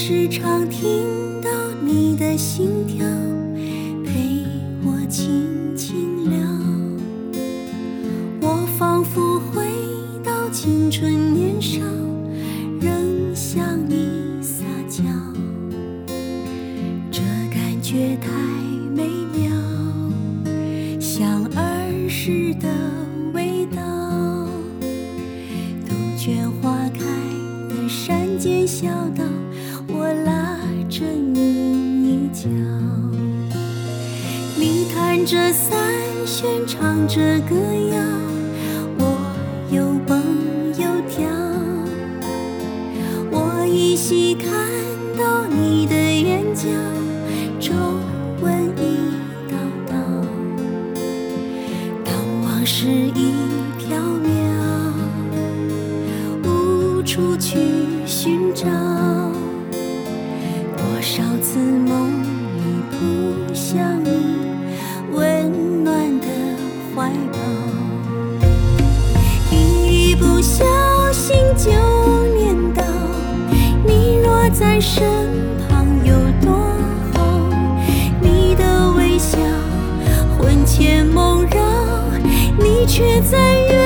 时常听到你的心跳，陪我轻轻聊。我仿佛回到青春年少，仍向你撒娇。这感觉太美妙，像儿时的味道。杜鹃花开的山间小道，我拉着你一脚。你弹着三弦，唱着歌谣，我又蹦又跳。我依稀看到你的眼角，皱纹一道道。当往事已缥缈，无处去寻找，多少次梦里扑向你温暖的怀抱。一不小心就念到，你若在身旁有多好。你的微笑魂牵梦绕，你却在远